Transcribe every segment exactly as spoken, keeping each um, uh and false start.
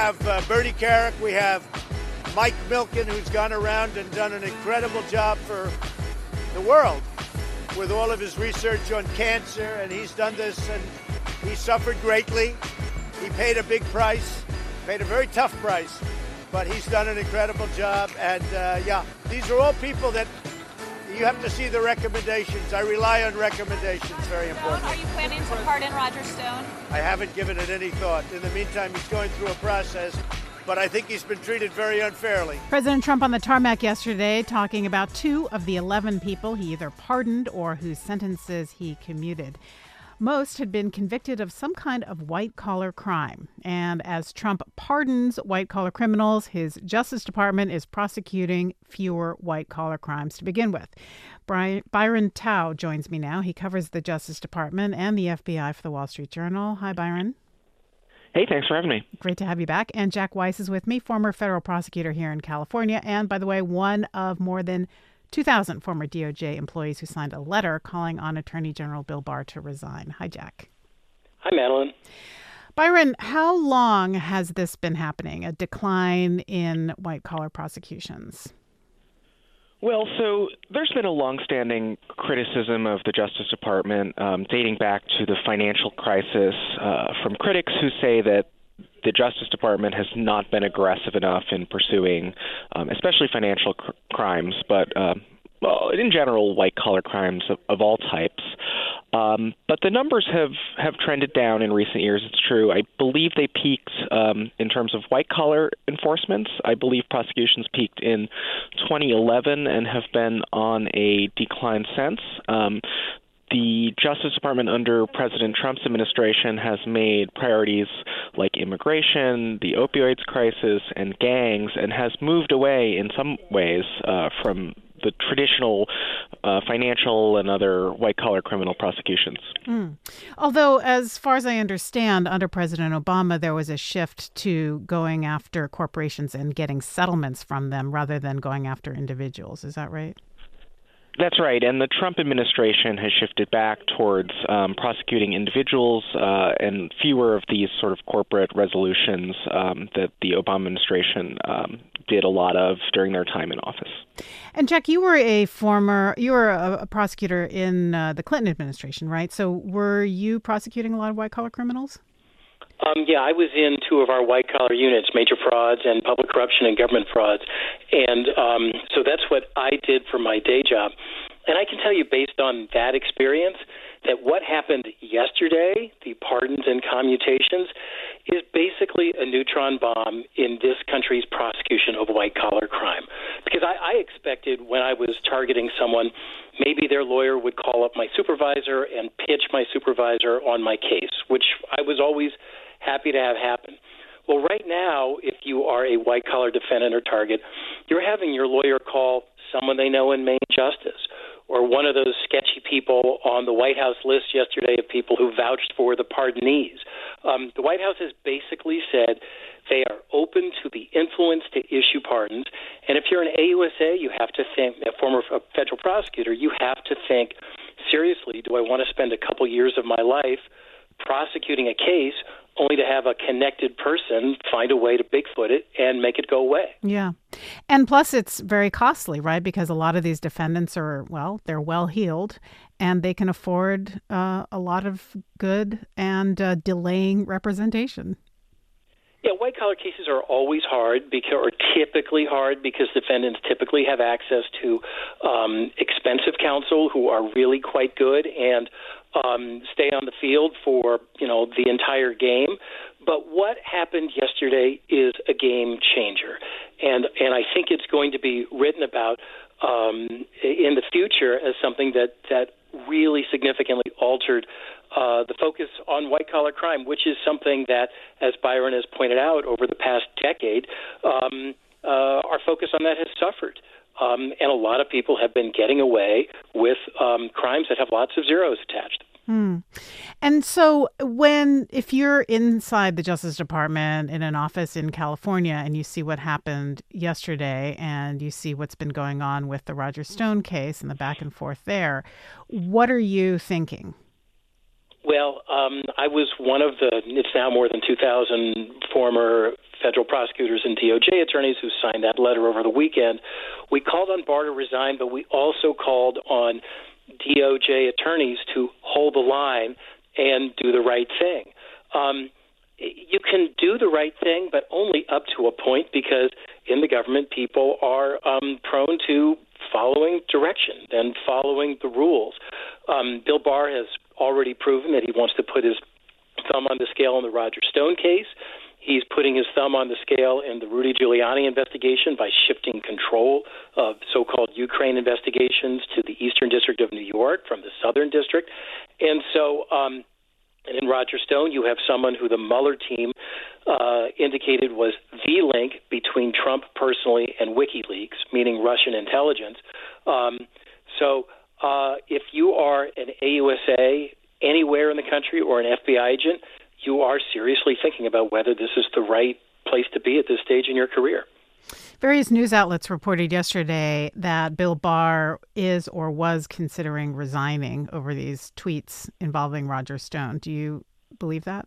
have uh, Bertie Carrick. We have Mike Milken, who's gone around and done an incredible job for the world with all of his research on cancer, and he's done this, and he suffered greatly. He paid a big price, paid a very tough price, but he's done an incredible job. And uh, yeah, these are all people that you have to see the recommendations. I rely on recommendations, very important. Are you planning to pardon Roger Stone? I haven't given it any thought. In the meantime, he's going through a process, but I think he's been treated very unfairly. President Trump on the tarmac yesterday talking about two of the eleven people he either pardoned or whose sentences he commuted. Most had been convicted of some kind of white-collar crime. And as Trump pardons white-collar criminals, his Justice Department is prosecuting fewer white-collar crimes to begin with. Brian, Byron Tao joins me now. He covers the Justice Department and the F B I for the Wall Street Journal. Hi, Byron. Hey, thanks for having me. Great to have you back. And Jack Weiss is with me, former federal prosecutor here in California. And, by the way, one of more than two thousand former D O J employees who signed a letter calling on Attorney General Bill Barr to resign. Hi, Jack. Hi, Madeline. Byron, how long has this been happening, a decline in white-collar prosecutions? Well, so there's been a longstanding criticism of the Justice Department um, dating back to the financial crisis uh, from critics who say that the Justice Department has not been aggressive enough in pursuing, um, especially financial cr- crimes, but uh, well, in general, white-collar crimes of, of all types. Um, but the numbers have, have trended down in recent years. It's true. I believe they peaked um, in terms of white-collar enforcements. I believe prosecutions peaked in twenty eleven and have been on a decline since. Um, The Justice Department under President Trump's administration has made priorities like immigration, the opioids crisis, and gangs, and has moved away in some ways uh, from the traditional uh, financial and other white-collar criminal prosecutions. Mm. Although, as far as I understand, under President Obama, there was a shift to going after corporations and getting settlements from them rather than going after individuals. Is that right? That's right, and the Trump administration has shifted back towards um, prosecuting individuals uh, and fewer of these sort of corporate resolutions um, that the Obama administration um, did a lot of during their time in office. And Jack, you were a former, you were a, a prosecutor in uh, the Clinton administration, right? So were you prosecuting a lot of white-collar criminals? Um, yeah, I was in two of our white-collar units, major frauds and public corruption and government frauds. And um, so that's what I did for my day job. And I can tell you, based on that experience, that what happened yesterday, the pardons and commutations, is basically a neutron bomb in this country's prosecution of white-collar crime. Because I, I expected when I was targeting someone, maybe their lawyer would call up my supervisor and pitch my supervisor on my case, which I was always happy to have happen. Well, right now, if you are a white-collar defendant or target, you're having your lawyer call someone they know in Maine Justice, or one of those sketchy people on the White House list yesterday of people who vouched for the pardonees. Um, the White House has basically said they are open to the influence to issue pardons. And if you're an A U S A, you have to think, a former federal prosecutor, you have to think, seriously, do I want to spend a couple years of my life prosecuting a case only to have a connected person find a way to Bigfoot it and make it go away? Yeah. And plus it's very costly, right? Because a lot of these defendants are, well, they're well-heeled and they can afford uh, a lot of good and uh, delaying representation. Yeah, white-collar cases are always hard, because, or typically hard, because defendants typically have access to um, expensive counsel who are really quite good and um, stay on the field for, you know, the entire game. But what happened yesterday is a game changer, and and I think it's going to be written about um, in the future as something that that really significantly altered uh, the focus on white-collar crime, which is something that, as Byron has pointed out, over the past decade, um, uh, our focus on that has suffered. Um, and a lot of people have been getting away with um, crimes that have lots of zeros attached. Hmm. And so when, if you're inside the Justice Department in an office in California and you see what happened yesterday and you see what's been going on with the Roger Stone case and the back and forth there, what are you thinking? Well, um, I was one of the, it's now more than two thousand former federal prosecutors and D O J attorneys who signed that letter over the weekend. We called on Barr to resign, but we also called on D O J attorneys to hold the line and do the right thing. Um, you can do the right thing, but only up to a point, because in the government, people are um, prone to following direction and following the rules. Um, Bill Barr has already proven that he wants to put his thumb on the scale in the Roger Stone case. He's putting his thumb on the scale in the Rudy Giuliani investigation by shifting control of so-called Ukraine investigations to the Eastern District of New York from the Southern District. And so um, in Roger Stone, you have someone who the Mueller team uh, indicated was the link between Trump personally and WikiLeaks, meaning Russian intelligence. Um, so uh, if you are an A U S A anywhere in the country or an F B I agent, you are seriously thinking about whether this is the right place to be at this stage in your career. Various news outlets reported yesterday that Bill Barr is or was considering resigning over these tweets involving Roger Stone. Do you believe that?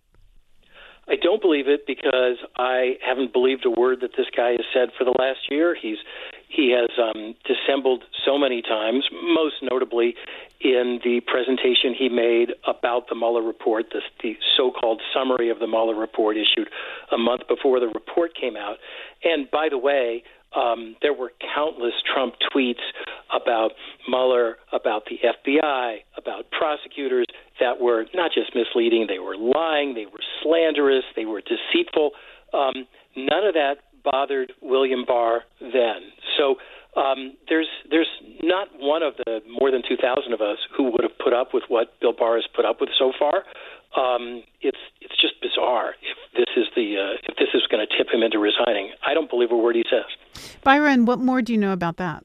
I don't believe it, because I haven't believed a word that this guy has said for the last year. He's he has um, dissembled so many times, most notably in the presentation he made about the Mueller report, the, the so-called summary of the Mueller report issued a month before the report came out. And by the way, um, there were countless Trump tweets about Mueller, about the F B I, about prosecutors that were not just misleading, they were lying, they were slanderous, they were deceitful. Um, none of that bothered William Barr then. So um, there's there's not one of the more than two thousand of us who would have put up with what Bill Barr has put up with so far. Um, it's it's just bizarre if this is the uh, if this is going to tip him into resigning. I don't believe a word he says. Byron, what more do you know about that?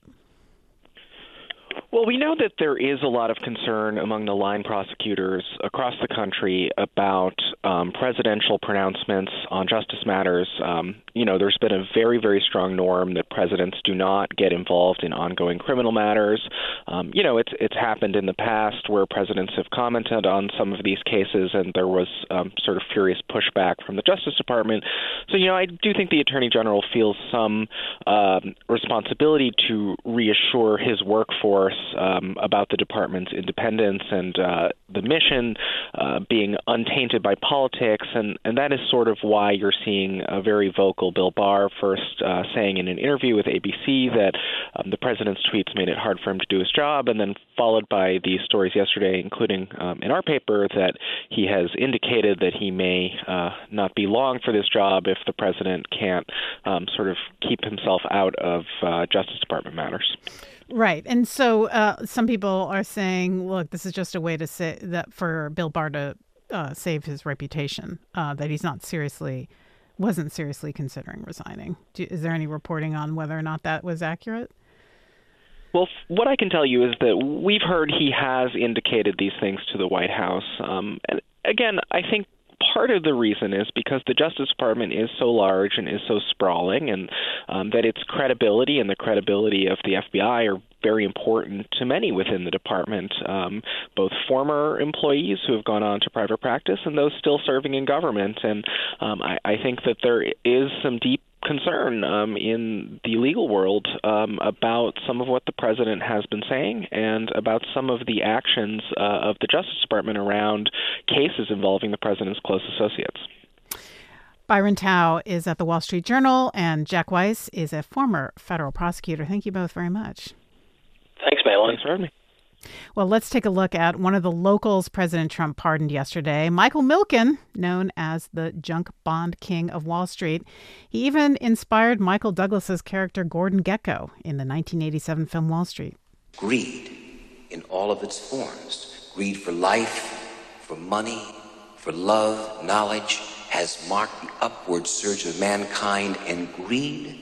Well, we know that there is a lot of concern among the line prosecutors across the country about um, presidential pronouncements on justice matters. Um, you know, there's been a very, very strong norm that presidents do not get involved in ongoing criminal matters. Um, you know, it's it's happened in the past where presidents have commented on some of these cases, and there was um, sort of furious pushback from the Justice Department. So, you know, I do think the Attorney General feels some um, responsibility to reassure his workforce Um, about the department's independence and uh, the mission uh, being untainted by politics, and, and that is sort of why you're seeing a very vocal Bill Barr first uh, saying in an interview with A B C that um, the president's tweets made it hard for him to do his job, and then followed by these stories yesterday, including um, in our paper, that he has indicated that he may uh, not be long for this job if the president can't um, sort of keep himself out of uh, Justice Department matters. Right. And so uh, some people are saying, look, this is just a way to say that for Bill Barr to uh, save his reputation, uh, that he's not seriously, wasn't seriously considering resigning. Do, is there any reporting on whether or not that was accurate? Well, what I can tell you is that we've heard he has indicated these things to the White House. Um, and again, I think part of the reason is because the Justice Department is so large and is so sprawling, and um, that its credibility and the credibility of the F B I are very important to many within the department, um, both former employees who have gone on to private practice and those still serving in government. And um, I, I think that there is some deep concern um, in the legal world um, about some of what the president has been saying and about some of the actions uh, of the Justice Department around cases involving the president's close associates. Byron Tao is at the Wall Street Journal, and Jack Weiss is a former federal prosecutor. Thank you both very much. Thanks, Madeline. Thanks for having me. Well, let's take a look at one of the locals President Trump pardoned yesterday, Michael Milken, known as the junk bond king of Wall Street. He even inspired Michael Douglas's character Gordon Gekko in the nineteen eighty-seven film Wall Street. Greed in all of its forms, greed for life, for money, for love, knowledge, has marked the upward surge of mankind, and greed,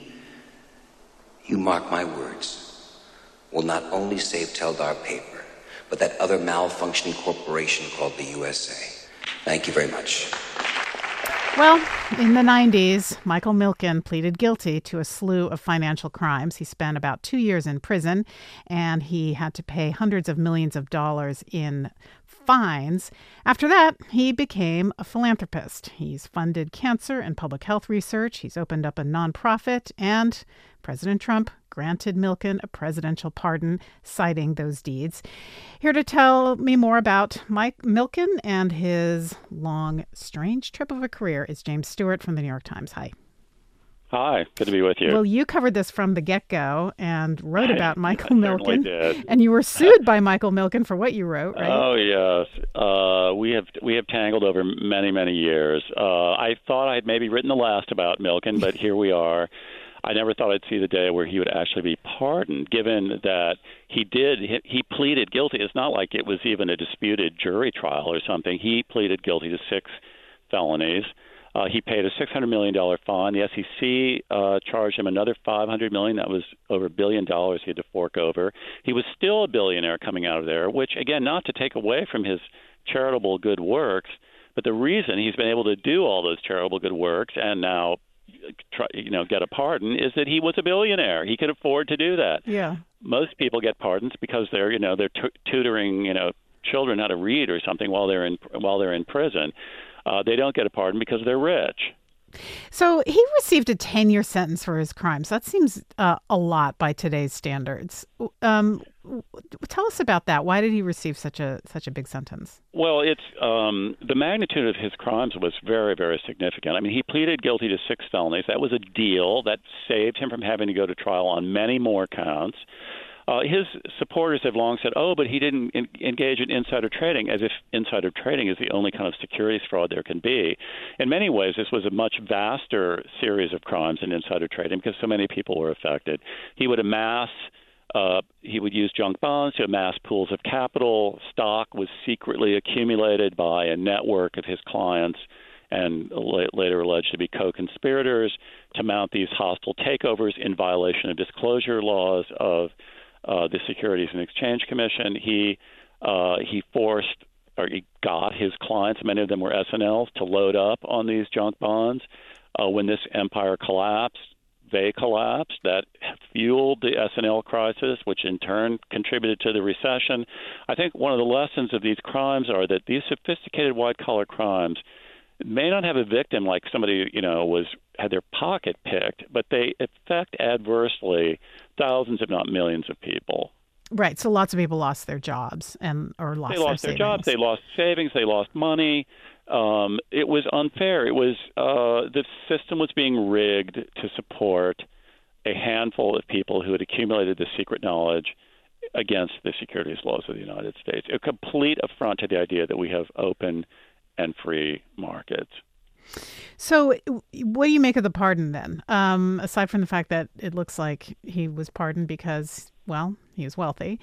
you mark my words, will not only save Teldar Paper, but that other malfunctioning corporation called the U S A. Thank you very much. Well, in the nineties, Michael Milken pleaded guilty to a slew of financial crimes. He spent about two years in prison, and he had to pay hundreds of millions of dollars in fines. After that, he became a philanthropist. He's funded cancer and public health research. He's opened up a nonprofit, and President Trump granted Milken a presidential pardon, citing those deeds. Here to tell me more about Mike Milken and his long, strange trip of a career is James Stewart from the New York Times. Hi. Hi, good to be with you. Well, you covered this from the get-go and wrote about Michael I Milken. Did. And you were sued by Michael Milken for what you wrote, right? Oh, yes. Uh, we have we have tangled over many, many years. Uh, I thought I'd maybe written the last about Milken, but here we are. I never thought I'd see the day where he would actually be pardoned, given that he did, he, he pleaded guilty. It's not like it was even a disputed jury trial or something. He pleaded guilty to six felonies. Uh, he paid a six hundred million dollars fine. The S E C uh, charged him another five hundred million dollars. That was over a billion dollars he had to fork over. He was still a billionaire coming out of there, which, again, not to take away from his charitable good works, but the reason he's been able to do all those charitable good works and now try, you know, get a pardon is that he was a billionaire. He could afford to do that. Yeah. Most people get pardons because they're, you know, they're t- tutoring, you know, children how to read or something while they're in while they're in prison. Uh, they don't get a pardon because they're rich. So he received a ten-year sentence for his crimes. That seems uh, a lot by today's standards. Um, tell us about that. Why did he receive such a such a big sentence? Well, it's um, the magnitude of his crimes was very, very significant. I mean, he pleaded guilty to six felonies. That was a deal that saved him from having to go to trial on many more counts. Uh, his supporters have long said, oh, but he didn't in- engage in insider trading, as if insider trading is the only kind of securities fraud there can be. In many ways, this was a much vaster series of crimes than insider trading because so many people were affected. He would amass, uh, he would use junk bonds to amass pools of capital. Stock was secretly accumulated by a network of his clients and later alleged to be co-conspirators to mount these hostile takeovers in violation of disclosure laws of Uh, the Securities and Exchange Commission. He uh, he forced or he got his clients, many of them were S N Ls, to load up on these junk bonds. Uh, when this empire collapsed, they collapsed. That fueled the S N L crisis, which in turn contributed to the recession. I think one of the lessons of these crimes are that these sophisticated white-collar crimes may not have a victim like somebody, you know, was had their pocket picked, but they affect adversely thousands, if not millions, of people. Right. So lots of people lost their jobs and or lost they lost their, their jobs. They lost savings. They lost money. Um, it was unfair. It was uh, the system was being rigged to support a handful of people who had accumulated the secret knowledge against the securities laws of the United States. A complete affront to the idea that we have open and free markets. So what do you make of the pardon then? Um, aside from the fact that it looks like he was pardoned because, well, he was wealthy.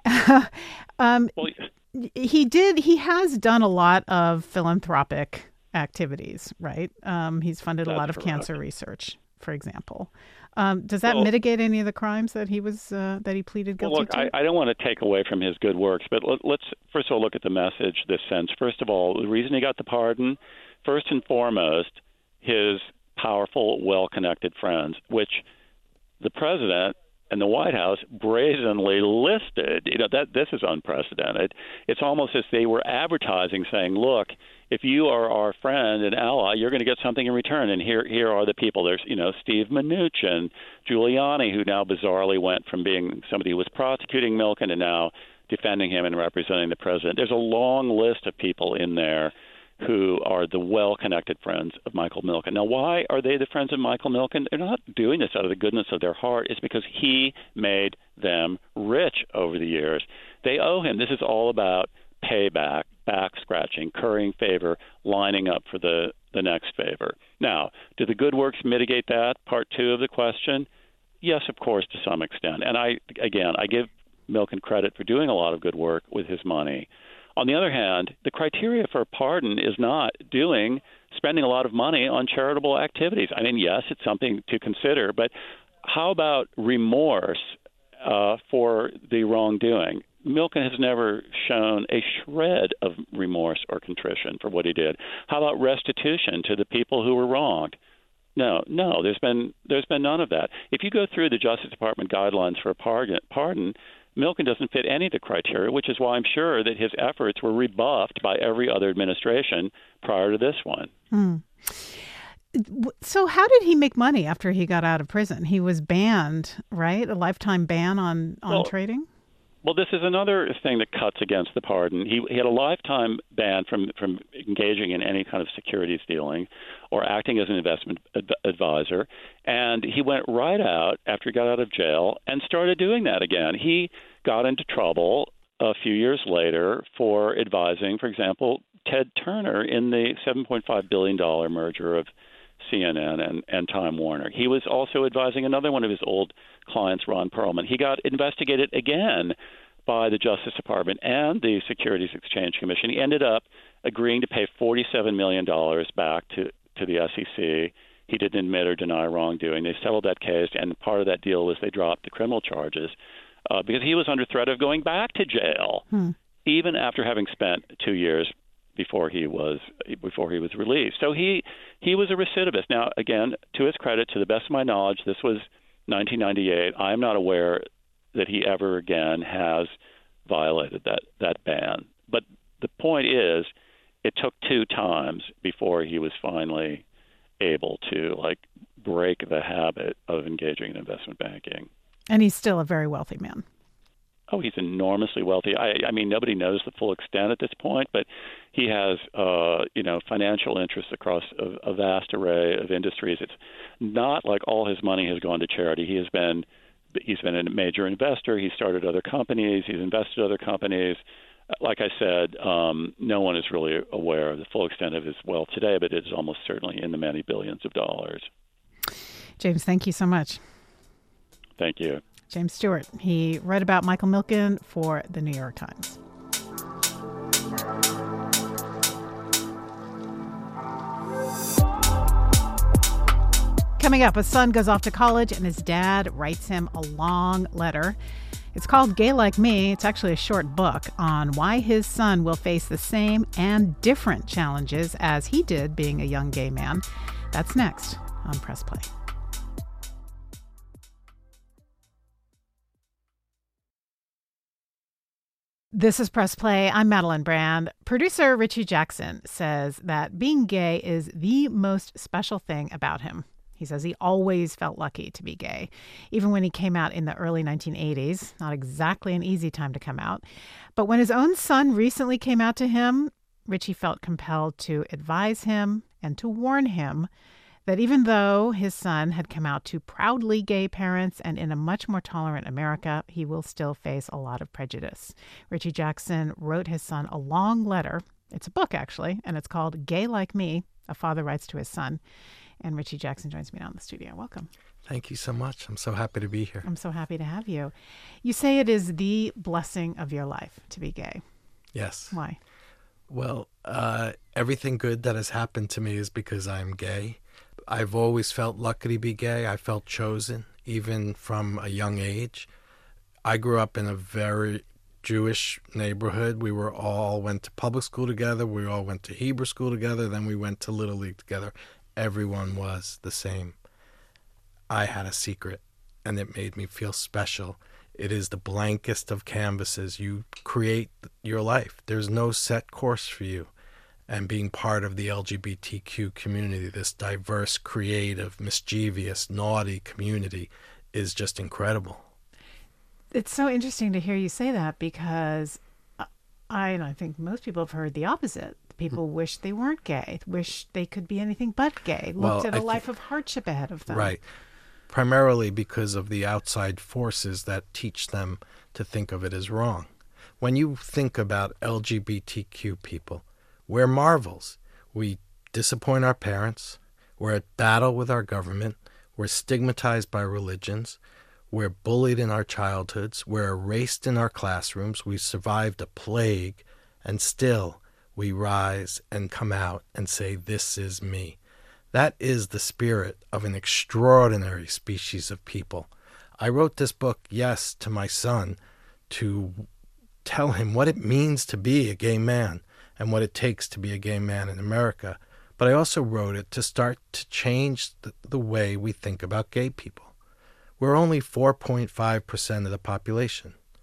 um, well, he did, he has done a lot of philanthropic activities, right? Um, he's funded a lot of correct. cancer research, for example. Um, does that well, mitigate any of the crimes that he was uh, that he pleaded guilty well, look, to? I, I don't want to take away from his good works, but let, let's first of all look at the message this sends. First of all, the reason he got the pardon, first and foremost, his powerful, well-connected friends, which the president and the White House brazenly listed. You know, that this is unprecedented. It's almost as they were advertising, saying, "Look, if you are our friend and ally, you're going to get something in return." And here, here are the people. There's, you know, Steve Mnuchin, Giuliani, who now bizarrely went from being somebody who was prosecuting Milken to now defending him and representing the president. There's a long list of people in there who are the well-connected friends of Michael Milken. Now, why are they the friends of Michael Milken? They're not doing this out of the goodness of their heart. It's because he made them rich over the years. They owe him. This is all about payback, back scratching, currying favor, lining up for the, the next favor. Now, do the good works mitigate that? Part two of the question? Yes, of course, to some extent. And I, again, I give Milken credit for doing a lot of good work with his money. On the other hand, the criteria for a pardon is not doing, spending a lot of money on charitable activities. I mean, yes, it's something to consider, but how about remorse uh, for the wrongdoing? Milken has never shown a shred of remorse or contrition for what he did. How about restitution to the people who were wronged? No, no, there's been there's been none of that. If you go through the Justice Department guidelines for a pardon, pardon Milken doesn't fit any of the criteria, which is why I'm sure that his efforts were rebuffed by every other administration prior to this one. Hmm. So how did he make money after he got out of prison? He was banned, right? A lifetime ban on, on well, trading? Well, this is another thing that cuts against the pardon. He, he had a lifetime ban from, from engaging in any kind of securities dealing or acting as an investment ad- advisor. And he went right out after he got out of jail and started doing that again. He got into trouble a few years later for advising, for example, Ted Turner in the seven point five billion dollars merger of C N N and, and Time Warner. He was also advising another one of his old clients, Ron Perlman. He got investigated again by the Justice Department and the Securities Exchange Commission. He ended up agreeing to pay forty-seven million dollars back to, to the S E C. He didn't admit or deny wrongdoing. They settled that case, and part of that deal was they dropped the criminal charges uh, because he was under threat of going back to jail, hmm. even after having spent two years before he was before he was released. So he he was a recidivist. Now, again, to his credit, to the best of my knowledge, this was nineteen ninety-eight. I am not aware that he ever again has violated that, that ban. But the point is, it took two times before he was finally able to like break the habit of engaging in investment banking. And he's still a very wealthy man. Oh, he's enormously wealthy. I, I mean, nobody knows the full extent at this point, but he has, uh, you know, financial interests across a, a vast array of industries. It's not like all his money has gone to charity. He has been, he's been a major investor. He started other companies. He's invested in other companies. Like I said, um, no one is really aware of the full extent of his wealth today, but it is almost certainly in the many billions of dollars. James, thank you so much. Thank you. James Stewart. He wrote about Michael Milken for the New York Times. Coming up, a son goes off to college and his dad writes him a long letter. It's called Gay Like Me. It's actually a short book on why his son will face the same and different challenges as he did being a young gay man. That's next on Press Play. This is Press Play. I'm Madeline Brand. Producer Richie Jackson says that being gay is the most special thing about him. He says he always felt lucky to be gay, even when he came out in the early nineteen eighties. Not exactly an easy time to come out. But when his own son recently came out to him, Richie felt compelled to advise him and to warn him that even though his son had come out to proudly gay parents and in a much more tolerant America, he will still face a lot of prejudice. Richie Jackson wrote his son a long letter. It's a book, actually, and it's called Gay Like Me, A Father Writes to His Son. And Richie Jackson joins me now in the studio. Welcome. Thank you so much. I'm so happy to be here. I'm so happy to have you. You say it is the blessing of your life to be gay. Yes. Why? Well, uh, everything good that has happened to me is because I'm gay. I've always felt lucky to be gay. I felt chosen, even from a young age. I grew up in a very Jewish neighborhood. We were all went to public school together. We all went to Hebrew school together. Then we went to Little League together. Everyone was the same. I had a secret, and it made me feel special. It is the blankest of canvases. You create your life. There's no set course for you. And being part of the L G B T Q community, this diverse, creative, mischievous, naughty community, is just incredible. It's so interesting to hear you say that because I, and I think most people have heard the opposite. People wish they weren't gay, wish they could be anything but gay, looked well, at a I life th- of hardship ahead of them. Right. Primarily because of the outside forces that teach them to think of it as wrong. When you think about L G B T Q people, we're marvels. We disappoint our parents. We're at battle with our government. We're stigmatized by religions. We're bullied in our childhoods. We're erased in our classrooms. We survived a plague. And still, we rise and come out and say, this is me. That is the spirit of an extraordinary species of people. I wrote this book, yes, to my son, to tell him what it means to be a gay man and what it takes to be a gay man in America. But I also wrote it to start to change the, the way we think about gay people. We're only four point five percent of the population.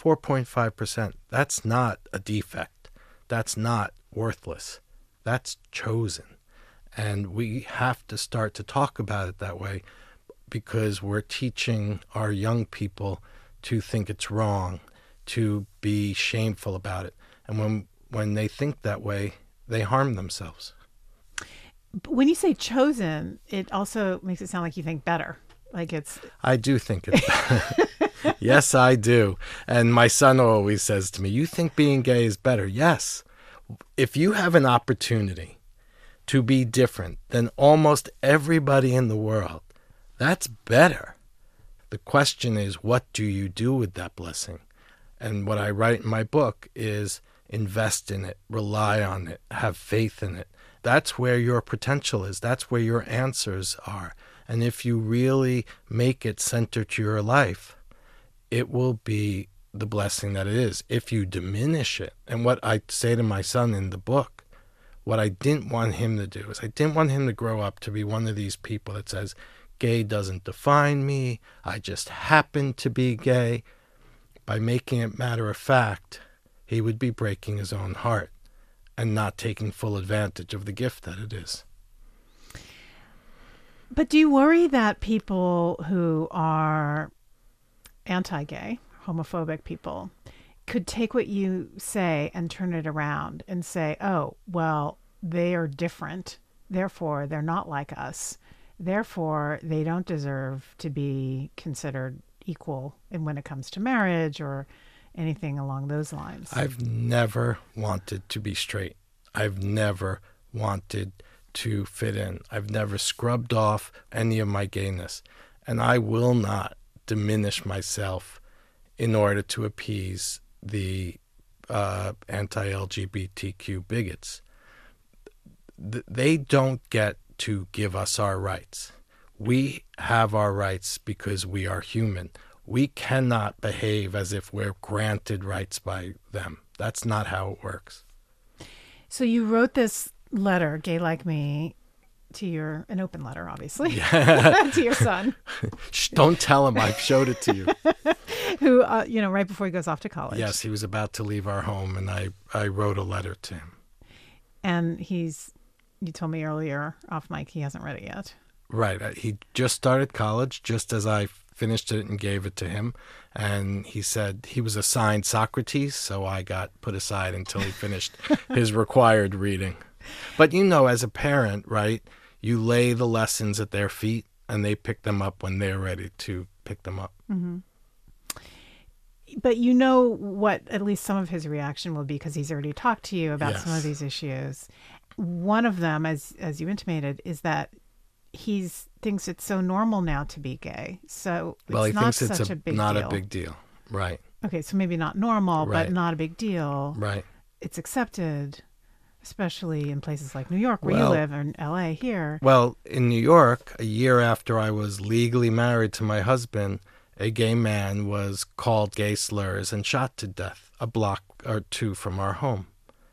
four point five percent. That's not a defect. That's not worthless. That's chosen. And we have to start to talk about it that way, because we're teaching our young people to think it's wrong, to be shameful about it. And when when they think that way, they harm themselves. When you say chosen, it also makes it sound like you think better. Like it's... I do think it's better. Yes, I do. And my son always says to me, you think being gay is better? Yes. If you have an opportunity to be different than almost everybody in the world, that's better. The question is, what do you do with that blessing? And what I write in my book is invest in it, rely on it, have faith in it. That's where your potential is. That's where your answers are. And if you really make it center to your life, it will be the blessing that it is. If you diminish it, and what I say to my son in the book, what I didn't want him to do is I didn't want him to grow up to be one of these people that says, gay doesn't define me, I just happen to be gay. By making it matter of fact, he would be breaking his own heart and not taking full advantage of the gift that it is. But do you worry that people who are anti-gay, homophobic people, could take what you say and turn it around and say, oh, well, they are different, therefore they're not like us, therefore they don't deserve to be considered equal in when it comes to marriage or anything along those lines? I've never wanted to be straight. I've never wanted to fit in. I've never scrubbed off any of my gayness. And I will not diminish myself in order to appease the uh, anti-L G B T Q bigots. Th- they don't get to give us our rights. We have our rights because we are human. We cannot behave as if we're granted rights by them. That's not how it works. So you wrote this letter, Gay Like Me, to your, an open letter, obviously, Yeah. to your son. Shh, don't tell him I showed it to you. Who, uh, you know, right before he goes off to college. Yes, he was about to leave our home, and I, I wrote a letter to him. And he's, you told me earlier off mic, he hasn't read it yet. Right. He just started college, just as I finished it and gave it to him. And he said he was assigned Socrates, so I got put aside until he finished his required reading. But, you know, as a parent, right, you lay the lessons at their feet, and they pick them up when they're ready to pick them up. Mm-hmm. But you know what at least some of his reaction will be, because he's already talked to you about Yes. some of these issues. One of them, as as you intimated, is that he's thinks it's so normal now to be gay. So it's Well, he not thinks such it's a, a, big not deal. a big deal. Right. Okay, so maybe not normal, Right. but not a big deal. Right. It's accepted, especially in places like New York, where Well- you live, or in L A here. Well, in New York, a year after I was legally married to my husband, a gay man was called gay slurs and shot to death a block or two from our home.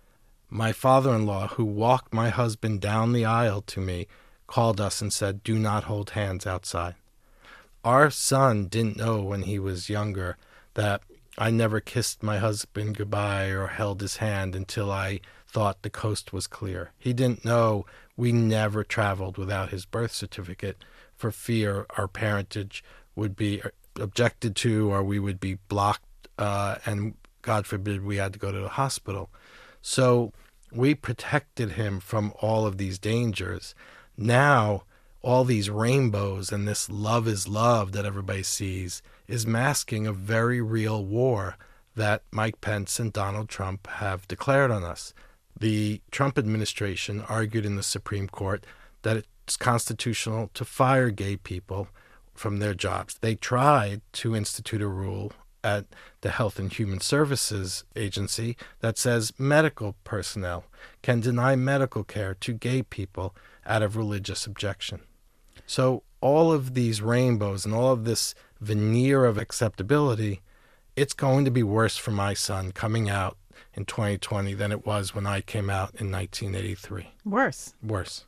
My father-in-law, who walked my husband down the aisle to me, called us and said, do not hold hands outside. Our son didn't know when he was younger that I never kissed my husband goodbye or held his hand until I thought the coast was clear. He didn't know we never traveled without his birth certificate for fear our parentage would be objected to or we would be blocked uh, and, God forbid, we had to go to the hospital. So we protected him from all of these dangers. Now, all these rainbows and this love is love that everybody sees is masking a very real war that Mike Pence and Donald Trump have declared on us. The Trump administration argued in the Supreme Court that it's constitutional to fire gay people from their jobs. They tried to institute a rule at the Health and Human Services Agency that says medical personnel can deny medical care to gay people out of religious objection. So all of these rainbows and all of this veneer of acceptability, it's going to be worse for my son coming out in twenty twenty than it was when I came out in nineteen eighty-three. Worse. Worse.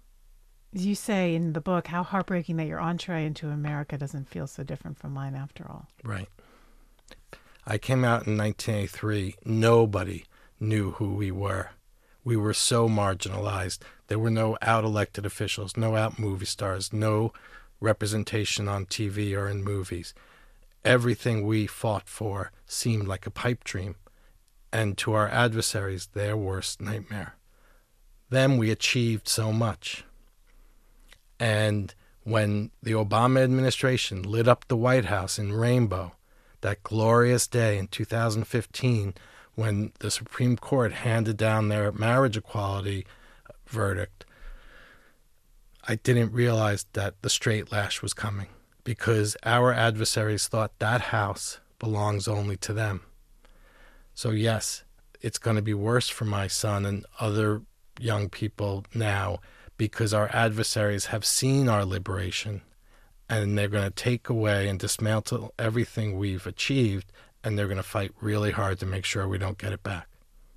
You say in the book how heartbreaking that your entree into America doesn't feel so different from mine after all. Right. I came out in nineteen eighty-three. Nobody knew who we were. We were so marginalized. There were no out-elected officials, no out movie stars, no representation on T V or in movies. Everything we fought for seemed like a pipe dream, and to our adversaries, their worst nightmare. Then we achieved so much. And when the Obama administration lit up the White House in rainbow, that glorious day in two thousand fifteen, when the Supreme Court handed down their marriage equality verdict, I didn't realize that the straight lash was coming, because our adversaries thought that house belongs only to them. So yes, it's going to be worse for my son and other young people now, because our adversaries have seen our liberation, and they're going to take away and dismantle everything we've achieved, and they're going to fight really hard to make sure we don't get it back.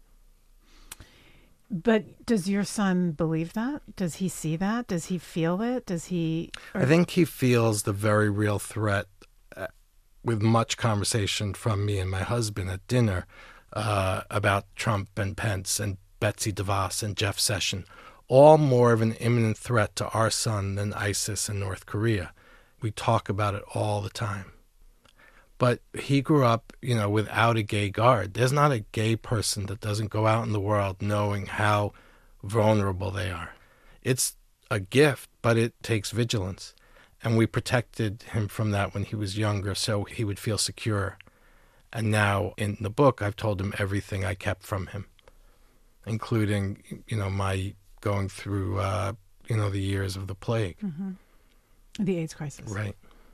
But does your son believe that? Does he see that? Does he feel it? Does he? Or... I think he feels the very real threat, uh, with much conversation from me and my husband at dinner uh, about Trump and Pence and Betsy DeVos and Jeff Sessions, all more of an imminent threat to our son than ISIS and North Korea. We talk about it all the time. But he grew up, you know, without a gay guard. There's not a gay person that doesn't go out in the world knowing how vulnerable they are. It's a gift, but it takes vigilance. And we protected him from that when he was younger, so he would feel secure. And now in the book, I've told him everything I kept from him, including, you know, my going through, uh, you know, the years of the plague. Mm-hmm. The AIDS crisis. Right.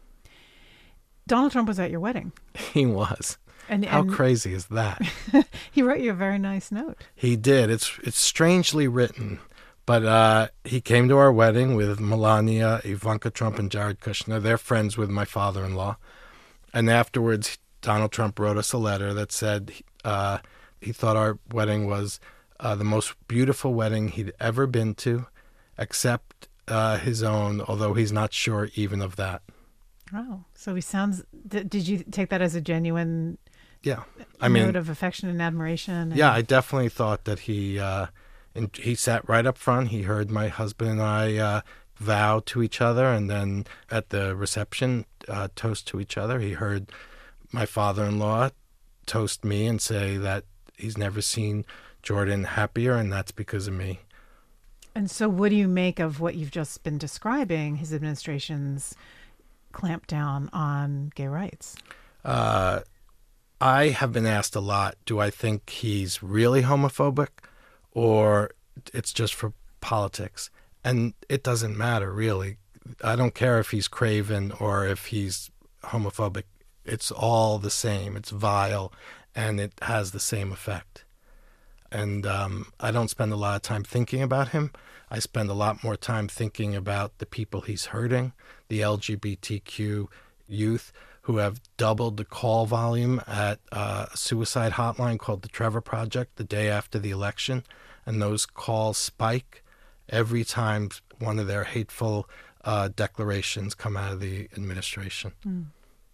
Donald Trump was at your wedding. He was. And, How and crazy is that? He wrote you a very nice note. He did. It's it's strangely written, but uh, he came to our wedding with Melania, Ivanka Trump, and Jared Kushner. They're friends with my father-in-law. And afterwards, Donald Trump wrote us a letter that said uh, he thought our wedding was uh, the most beautiful wedding he'd ever been to, except uh, his own, although he's not sure even of that. Oh, so he sounds. Did, did you take that as a genuine? Yeah, I mean, note of affection and admiration. And... Yeah, I definitely thought that he. Uh, and he sat right up front. He heard my husband and I uh, vow to each other, and then at the reception, uh, toast to each other. He heard my father-in-law toast me and say that he's never seen Jordan happier, and that's because of me. And so, what do you make of what you've just been describing? His administration's clamp down on gay rights? Uh, I have been asked a lot, do I think he's really homophobic or it's just for politics? And it doesn't matter, really. I don't care if he's craven or if he's homophobic. It's all the same. It's vile, and it has the same effect. And um, I don't spend a lot of time thinking about him. I spend a lot more time thinking about the people he's hurting, the L G B T Q youth who have doubled the call volume at uh, a suicide hotline called the Trevor Project the day after the election. And those calls spike every time one of their hateful uh, declarations come out of the administration. Mm.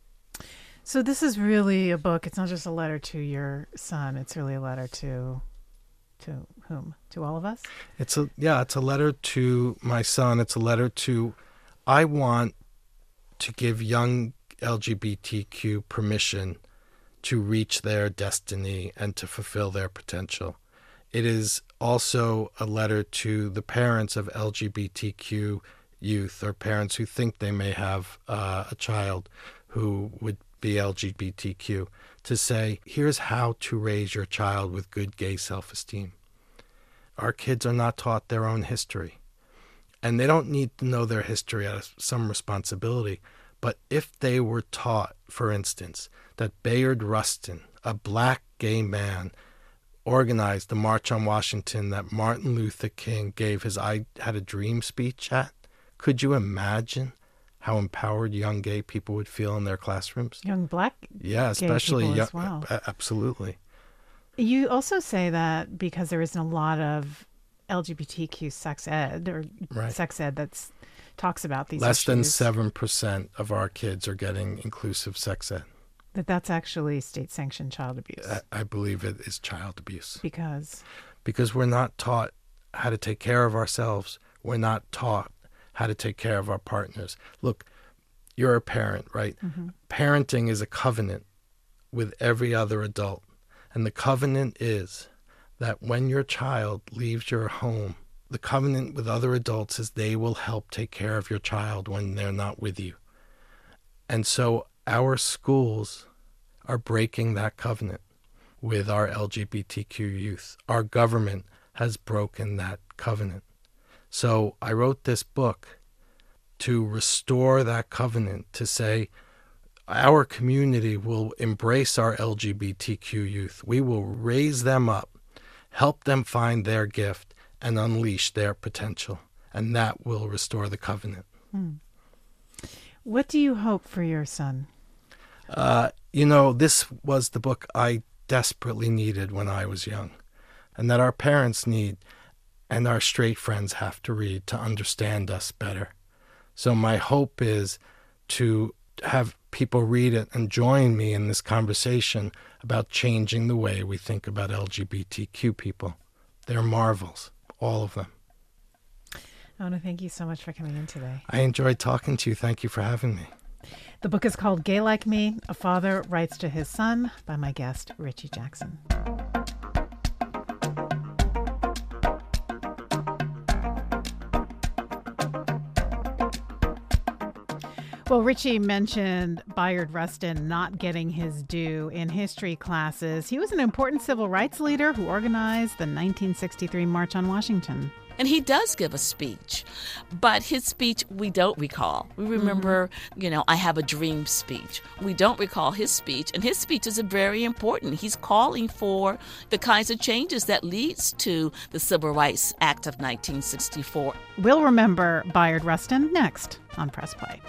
So this is really a book. It's not just a letter to your son. It's really a letter to... To whom? To all of us? It's a yeah, it's a letter to my son. It's a letter to, I want to give young L G B T Q permission to reach their destiny and to fulfill their potential. It is also a letter to the parents of L G B T Q youth, or parents who think they may have uh, a child who would be L G B T Q, to say, here's how to raise your child with good gay self-esteem. Our kids are not taught their own history, and they don't need to know their history out of some responsibility. But if they were taught, for instance, that Bayard Rustin, a black gay man, organized the March on Washington that Martin Luther King gave his I Had a Dream speech at, could you imagine how empowered young gay people would feel in their classrooms? Young black yeah, especially gay people young, as well. uh, absolutely. You also say that because there isn't a lot of L G B T Q sex ed or right. sex ed that's talks about these Less issues. than seven percent of our kids are getting inclusive sex ed. That that's actually state-sanctioned child abuse. I, I believe it is child abuse. Because? Because we're not taught how to take care of ourselves. We're not taught how to take care of our partners. Look, you're a parent, right? Mm-hmm. Parenting is a covenant with every other adult. And the covenant is that when your child leaves your home, the covenant with other adults is they will help take care of your child when they're not with you. And so our schools are breaking that covenant with our L G B T Q youth. Our government has broken that covenant. So I wrote this book to restore that covenant, to say our community will embrace our L G B T Q youth. We will raise them up, help them find their gift, and unleash their potential. And that will restore the covenant. Hmm. What do you hope for your son? Uh, you know, this was the book I desperately needed when I was young, and that our parents need and our straight friends have to read to understand us better. So my hope is to have people read it and join me in this conversation about changing the way we think about L G B T Q people. They're marvels, all of them. I want to thank you so much for coming in today. I enjoyed talking to you. Thank you for having me. The book is called Gay Like Me, A Father Writes to His Son, by my guest, Richie Jackson. Well, Richie mentioned Bayard Rustin not getting his due in history classes. He was an important civil rights leader who organized the nineteen sixty-three March on Washington. And he does give a speech, but his speech we don't recall. We remember, mm-hmm. you know, I Have a Dream speech. We don't recall his speech, and his speech is very important. He's calling for the kinds of changes that leads to the Civil Rights Act of nineteen sixty-four. We'll remember Bayard Rustin next on Press Play.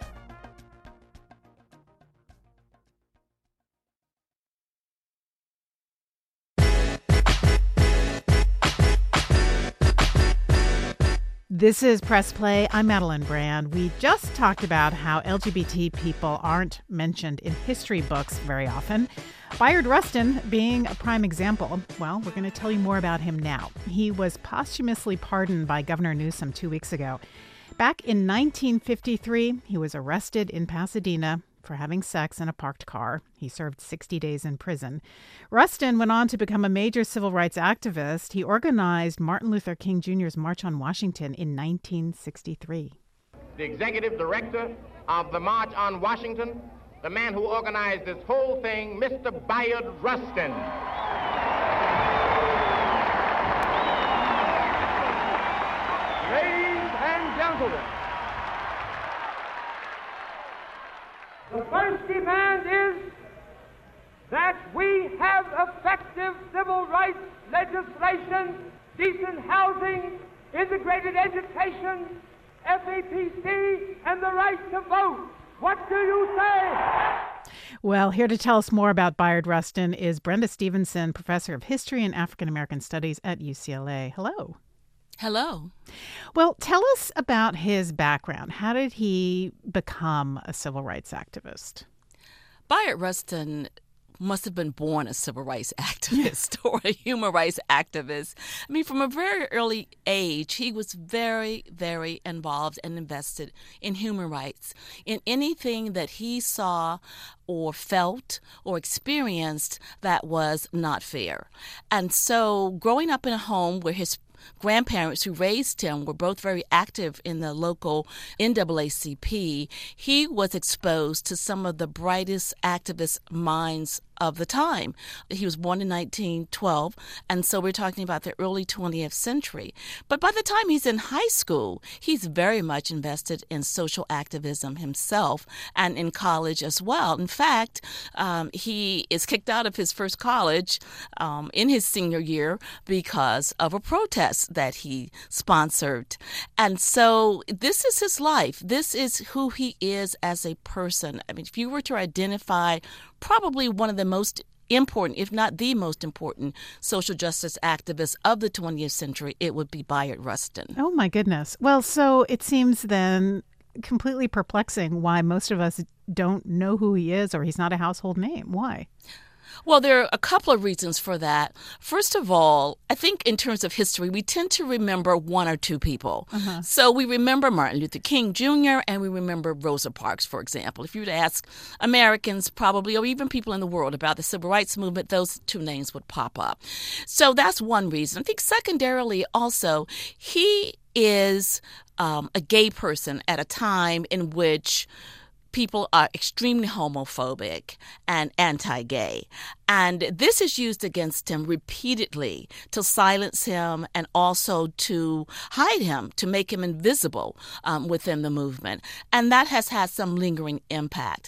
This is Press Play. I'm Madeline Brand. We just talked about how L G B T people aren't mentioned in history books very often. Bayard Rustin being a prime example. Well, we're going to tell you more about him now. He was posthumously pardoned by Governor Newsom two weeks ago. Back in nineteen fifty-three, he was arrested in Pasadena for having sex in a parked car. He served sixty days in prison. Rustin went on to become a major civil rights activist. He organized Martin Luther King Junior's March on Washington in nineteen sixty-three. The executive director of the March on Washington, the man who organized this whole thing, Mister Bayard Rustin. Ladies and gentlemen, the first demand is that we have effective civil rights legislation, decent housing, integrated education, F A P C, and the right to vote. What do you say? Well, here to tell us more about Bayard Rustin is Brenda Stevenson, professor of history and African American studies at U C L A. Hello. Hello. Well, tell us about his background. How did he become a civil rights activist? Bayard Rustin must have been born a civil rights activist or a human rights activist. I mean, from a very early age, he was very, very involved and invested in human rights, in anything that he saw or felt or experienced that was not fair. And so growing up in a home where his grandparents who raised him were both very active in the local N double A C P, he was exposed to some of the brightest activist minds of the time. He was born in nineteen twelve, and so we're talking about the early twentieth century. But by the time he's in high school, he's very much invested in social activism himself, and in college as well. In fact, um, he is kicked out of his first college um, in his senior year because of a protest that he sponsored. And so this is his life. This is who he is as a person. I mean, if you were to identify probably one of the most important, if not the most important, social justice activists of the twentieth century, it would be Bayard Rustin. Oh, my goodness. Well, so it seems then completely perplexing why most of us don't know who he is, or he's not a household name. Why? Well, there are a couple of reasons for that. First of all, I think in terms of history, we tend to remember one or two people. Uh-huh. So we remember Martin Luther King Junior and we remember Rosa Parks, for example. If you were to ask Americans probably, or even people in the world about the civil rights movement, those two names would pop up. So that's one reason. I think secondarily also, he is um, a gay person at a time in which people are extremely homophobic and anti-gay. And this is used against him repeatedly to silence him and also to hide him, to make him invisible um, within the movement. And that has had some lingering impact.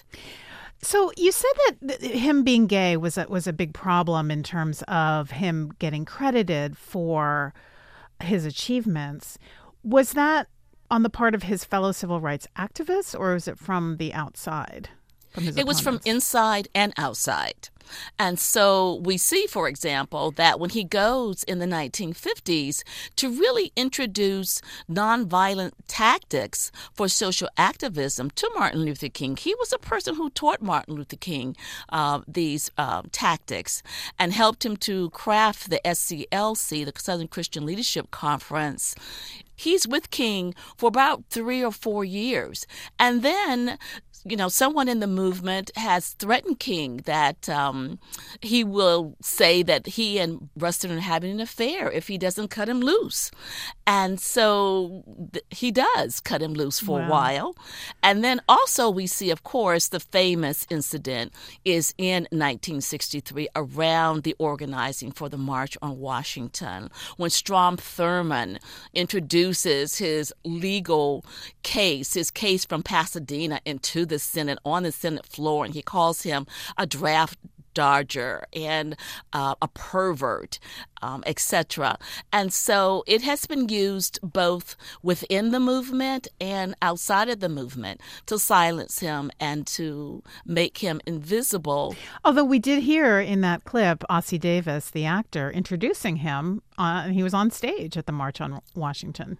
So you said that him being gay was a, was a big problem in terms of him getting credited for his achievements. Was that on the part of his fellow civil rights activists, or was it from the outside? From his it was from inside and outside. And so we see, for example, that when he goes in the nineteen fifties to really introduce nonviolent tactics for social activism to Martin Luther King, he was a person who taught Martin Luther King uh, these uh, tactics and helped him to craft the S C L C, the Southern Christian Leadership Conference. He's with King for about three or four years. And then, you know, someone in the movement has threatened King that um, he will say that he and Rustin are having an affair if he doesn't cut him loose. And so th- he does cut him loose for wow. a while. And then also we see, of course, the famous incident is in nineteen sixty-three around the organizing for the March on Washington, when Strom Thurmond introduces his legal case, his case from Pasadena into the Senate, on the Senate floor, and he calls him a draft dodger and uh, a pervert, um, et cetera. And so it has been used both within the movement and outside of the movement to silence him and to make him invisible. Although we did hear in that clip Ossie Davis, the actor, introducing him. Uh, he was on stage at the March on Washington.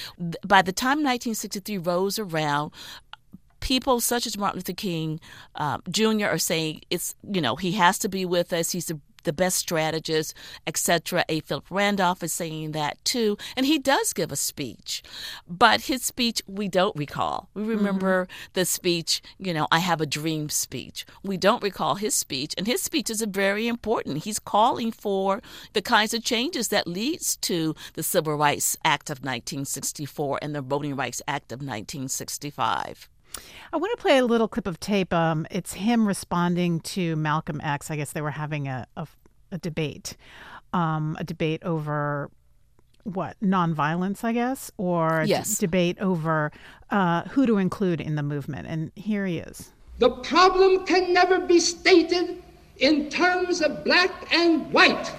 By the time nineteen sixty-three rolls around, people such as Martin Luther King uh, Junior are saying, it's, you know, he has to be with us. He's the, the best strategist, et cetera. A. Philip Randolph is saying that too. And he does give a speech. But his speech, we don't recall. We remember mm-hmm. the speech, you know, I have a dream speech. We don't recall his speech. And his speech is very important. He's calling for the kinds of changes that leads to the Civil Rights Act of nineteen sixty-four and the Voting Rights Act of nineteen sixty-five. I want to play a little clip of tape. Um, it's him responding to Malcolm X. I guess they were having a, a, a debate, um, a debate over what, nonviolence, I guess, or yes. d- debate over uh, who to include in the movement. And here he is. The problem can never be stated in terms of black and white.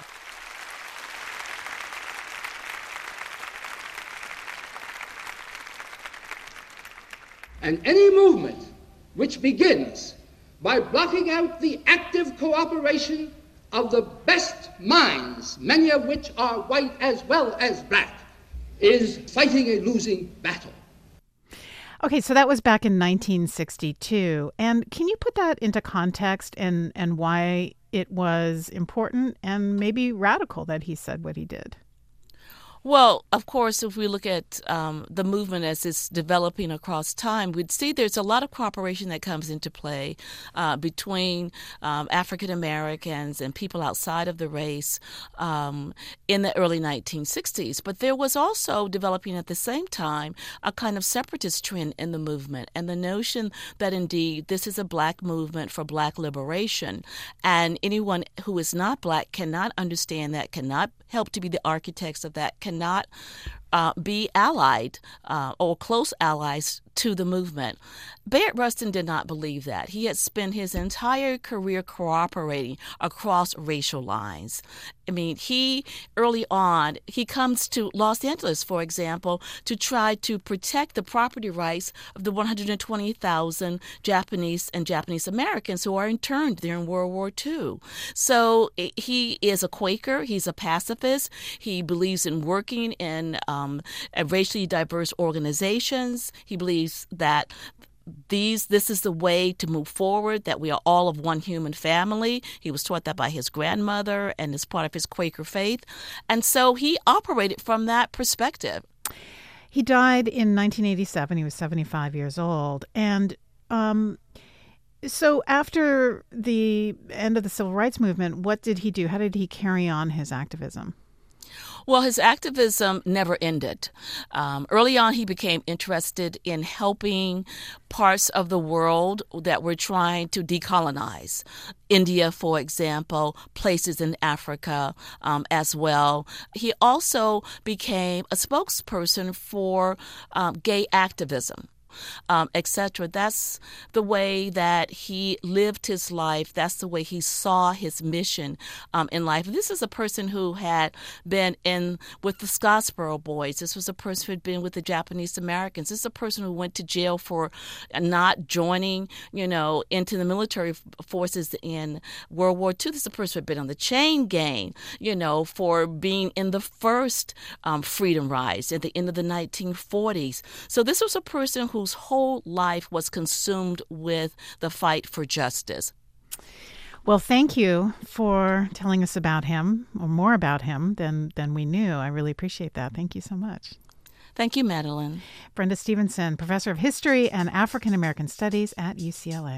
And any movement which begins by blocking out the active cooperation of the best minds, many of which are white as well as black, is fighting a losing battle. Okay, so that was back in nineteen sixty-two. And can you put that into context and, and why it was important and maybe radical that he said what he did? Well, of course, if we look at um, the movement as it's developing across time, we'd see there's a lot of cooperation that comes into play uh, between um, African Americans and people outside of the race um, in the early nineteen sixties. But there was also developing at the same time a kind of separatist trend in the movement, and the notion that indeed this is a black movement for black liberation, and anyone who is not black cannot understand that, cannot help to be the architects of that, cannot uh, be allied uh, or close allies to the movement. Bayard Rustin did not believe that. He had spent his entire career cooperating across racial lines. I mean, he, early on, he comes to Los Angeles, for example, to try to protect the property rights of the one hundred twenty thousand Japanese and Japanese Americans who are interned during World War Two. So he is a Quaker. He's a pacifist. He believes in working in um, um, racially diverse organizations. He believes that These, this is the way to move forward, that we are all of one human family. He was taught that by his grandmother and as part of his Quaker faith. And so he operated from that perspective. He died in nineteen eighty-seven. He was seventy-five years old. And um, so after the end of the Civil Rights Movement, what did he do? How did he carry on his activism? Well, his activism never ended. Um, early on, he became interested in helping parts of the world that were trying to decolonize. India, for example, places in Africa um, as well. He also became a spokesperson for um, gay activism. Um, et cetera. That's the way that he lived his life. That's the way he saw his mission um, in life. This is a person who had been in with the Scottsboro Boys. This was a person who had been with the Japanese Americans. This is a person who went to jail for not joining, you know, into the military forces in World War Two. This is a person who had been on the chain gang, you know, for being in the first um, freedom rides at the end of the nineteen forties. So this was a person who whose whole life was consumed with the fight for justice. Well, thank you for telling us about him, or more about him than, than we knew. I really appreciate that. Thank you so much. Thank you, Madeline. Brenda Stevenson, Professor of History and African American Studies at U C L A.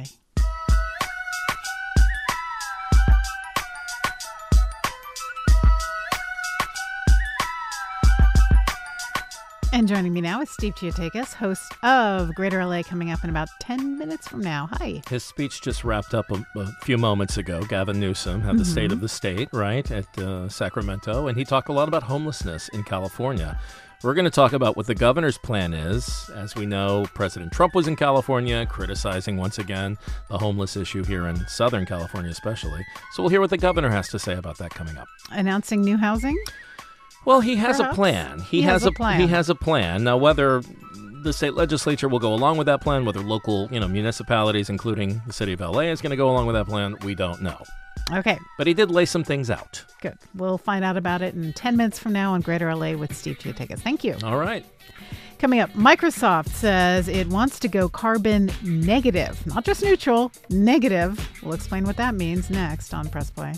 And joining me now is Steve Chiotakis, host of Greater L A, coming up in about ten minutes from now. Hi. His speech just wrapped up a, a few moments ago. Gavin Newsom had the mm-hmm. State of the State, right, at uh, Sacramento, and he talked a lot about homelessness in California. We're going to talk about what the governor's plan is. As we know, President Trump was in California criticizing, once again, the homeless issue here in Southern California especially. So we'll hear what the governor has to say about that coming up. Announcing new housing? Well, he has Perhaps. a plan. He, he has, has a a plan. He has a plan. Now, whether the state legislature will go along with that plan, whether local, you know, municipalities, including the city of L A, is going to go along with that plan, we don't know. Okay. But he did lay some things out. Good. We'll find out about it in ten minutes from now on Greater L A with Steve Chiotakis. Thank you. All right. Coming up, Microsoft says it wants to go carbon negative, not just neutral, negative. We'll explain what that means next on Press Play.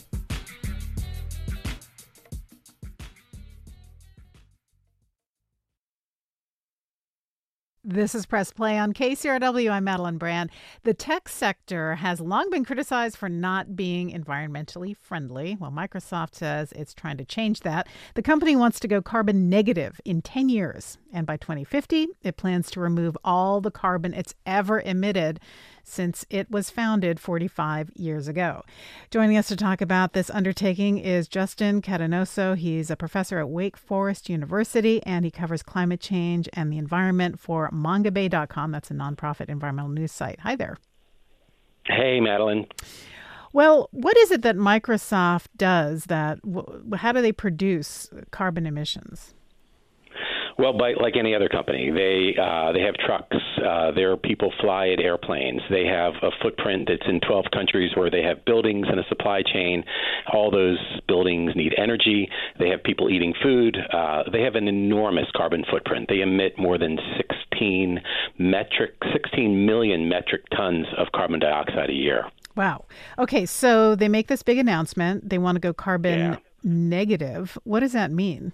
This is Press Play on K C R W. I'm Madeline Brand. The tech sector has long been criticized for not being environmentally friendly. Well, Microsoft says it's trying to change that. The company wants to go carbon negative in ten years. And by twenty fifty, it plans to remove all the carbon it's ever emitted since it was founded forty-five years ago. Joining us to talk about this undertaking is Justin Catanoso. He's a professor at Wake Forest University, and he covers climate change and the environment for Mongabay dot com. That's a nonprofit environmental news site. Hi there. Hey, Madeline. Well, what is it that Microsoft does that, how do they produce carbon emissions? Well, by, like any other company, they uh, they have trucks. Uh, their people fly at airplanes. They have a footprint that's in twelve countries where they have buildings and a supply chain. All those buildings need energy. They have people eating food. Uh, they have an enormous carbon footprint. They emit more than sixteen metric, sixteen million metric tons of carbon dioxide a year. Wow. Okay, so they make this big announcement. They want to go carbon yeah. negative. What does that mean?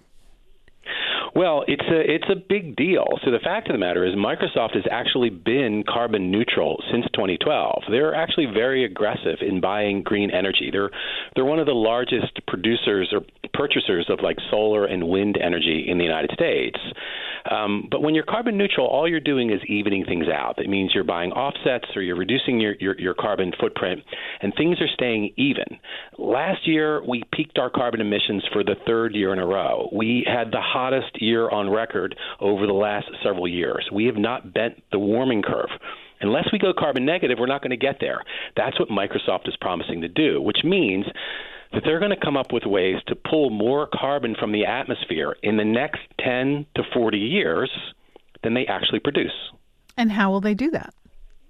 Well, it's a it's a big deal. So the fact of the matter is Microsoft has actually been carbon neutral since twenty twelve. They're actually very aggressive in buying green energy. They're they're one of the largest producers or purchasers of like solar and wind energy in the United States. Um, but when you're carbon neutral, all you're doing is evening things out. That means you're buying offsets or you're reducing your, your, your carbon footprint, and things are staying even. Last year, we peaked our carbon emissions for the third year in a row. We had the hottest year on record over the last several years. We have not bent the warming curve. Unless we go carbon negative, we're not going to get there. That's what Microsoft is promising to do, which means that they're going to come up with ways to pull more carbon from the atmosphere in the next ten to forty years than they actually produce. And how will they do that?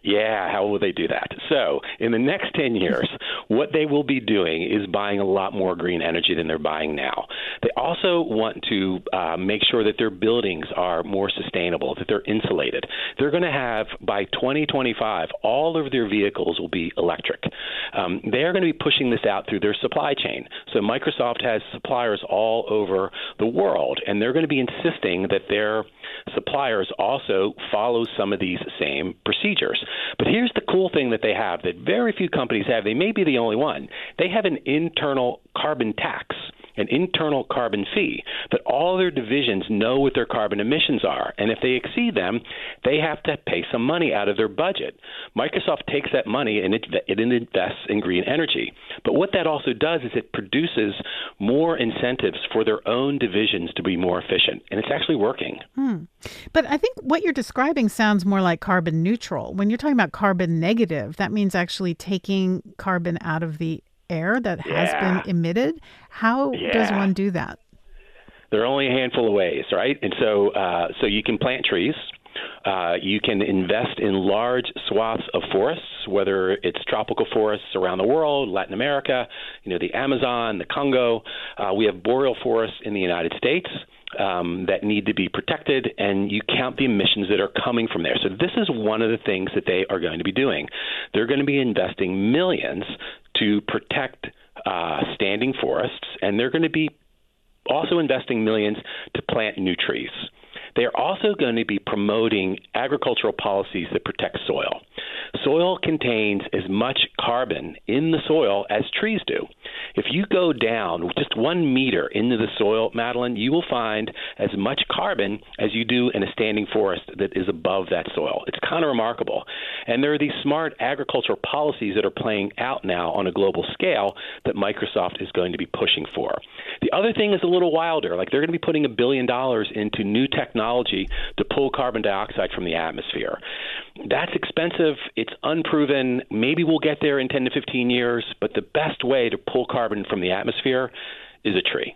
Yeah, how will they do that? So in the next ten years, what they will be doing is buying a lot more green energy than they're buying now. They also want to uh, make sure that their buildings are more sustainable, that they're insulated. They're going to have, by twenty twenty-five, all of their vehicles will be electric. Um, they are going to be pushing this out through their supply chain. So Microsoft has suppliers all over the world, and they're going to be insisting that their suppliers also follow some of these same procedures. But here's the cool thing that they have that very few companies have. They may be the only one. They have an internal carbon tax, an internal carbon fee, that all their divisions know what their carbon emissions are. And if they exceed them, they have to pay some money out of their budget. Microsoft takes that money and it, it invests in green energy. But what that also does is it produces more incentives for their own divisions to be more efficient. And it's actually working. Hmm. But I think what you're describing sounds more like carbon neutral. When you're talking about carbon negative, that means actually taking carbon out of the air that has yeah. been emitted. How yeah. does one do that? There are only a handful of ways, right? And so, uh, so you can plant trees. Uh, you can invest in large swaths of forests, whether it's tropical forests around the world, Latin America, you know, the Amazon, the Congo. Uh, we have boreal forests in the United States um, that need to be protected, and you count the emissions that are coming from there. So this is one of the things that they are going to be doing. They're going to be investing millions to protect uh, standing forests, and they're going to be also investing millions to plant new trees. They are also going to be promoting agricultural policies that protect soil. Soil contains as much carbon in the soil as trees do. If you go down just one meter into the soil, Madeline, you will find as much carbon as you do in a standing forest that is above that soil. It's kind of remarkable. And there are these smart agricultural policies that are playing out now on a global scale that Microsoft is going to be pushing for. The other thing is a little wilder. Like they're going to be putting a billion dollars into new technology to pull carbon dioxide from the atmosphere. That's expensive. It's unproven. Maybe we'll get there in ten to fifteen years, but the best way to pull carbon from the atmosphere is a tree.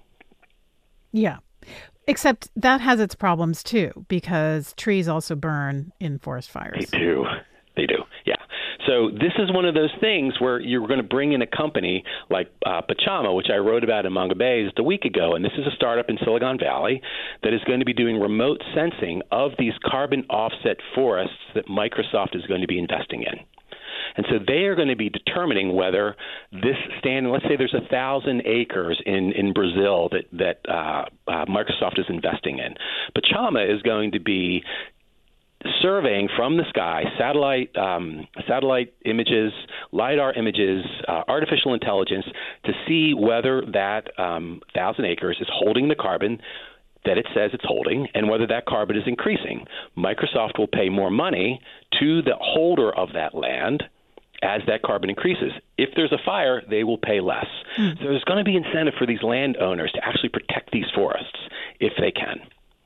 Yeah. Except that has its problems too, because trees also burn in forest fires. They do. They do. Yeah. So this is one of those things where you're going to bring in a company like uh, Pachama, which I wrote about in Manga Bay just a week ago, and this is a startup in Silicon Valley that is going to be doing remote sensing of these carbon offset forests that Microsoft is going to be investing in. And so they are going to be determining whether this stand, let's say there's a thousand acres in, in Brazil that, that uh, uh, Microsoft is investing in. Pachama is going to be surveying from the sky, satellite um, satellite images, LiDAR images, uh, artificial intelligence, to see whether that um, thousand acres is holding the carbon that it says it's holding, and whether that carbon is increasing. Microsoft will pay more money to the holder of that land as that carbon increases. If there's a fire, they will pay less. Mm. So there's going to be incentive for these landowners to actually protect these forests if they can.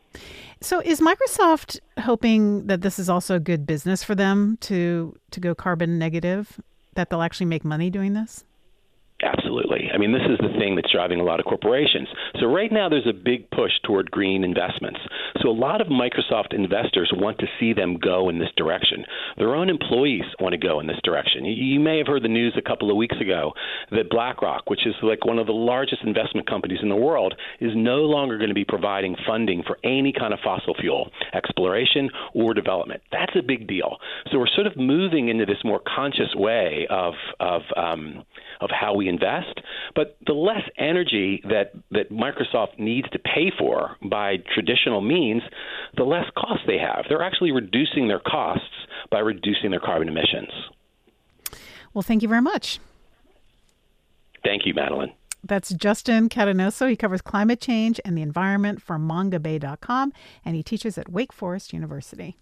So is Microsoft hoping that this is also good business for them to to go carbon negative, that they'll actually make money doing this? Absolutely. I mean, this is the thing that's driving a lot of corporations. So right now there's a big push toward green investments. So a lot of Microsoft investors want to see them go in this direction. Their own employees want to go in this direction. You may have heard the news a couple of weeks ago that BlackRock, which is like one of the largest investment companies in the world, is no longer going to be providing funding for any kind of fossil fuel exploration or development. That's a big deal. So we're sort of moving into this more conscious way of of um, of how we invest, but the less energy that, that Microsoft needs to pay for by traditional means, the less cost they have. They're actually reducing their costs by reducing their carbon emissions. Well, thank you very much. Thank you, Madeline. That's Justin Cardonoso. He covers climate change and the environment for manga bay dot com, and he teaches at Wake Forest University.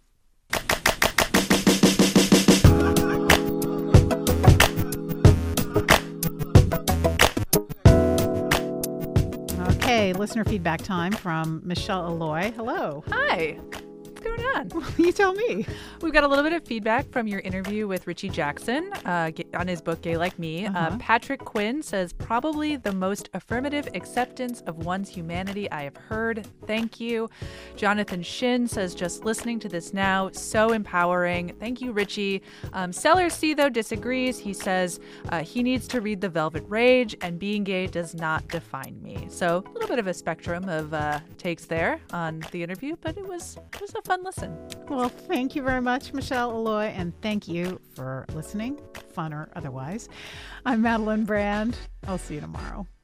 Okay, listener feedback time from Michelle Alloy. Hello. Hi. What's going on? You tell me. We've got a little bit of feedback from your interview with Richie Jackson uh, on his book, Gay Like Me. Uh-huh. Uh, Patrick Quinn says, probably the most affirmative acceptance of one's humanity I have heard. Thank you. Jonathan Shin says, just listening to this now, so empowering. Thank you, Richie. Um, Sellers C, though, disagrees. He says uh, he needs to read The Velvet Rage, and being gay does not define me. So a little bit of a spectrum of uh, takes there on the interview, but it was, it was a fun listen. Well, thank you very much, Michelle Alloy, and thank you for listening, fun or otherwise. I'm Madeline Brand. I'll see you tomorrow.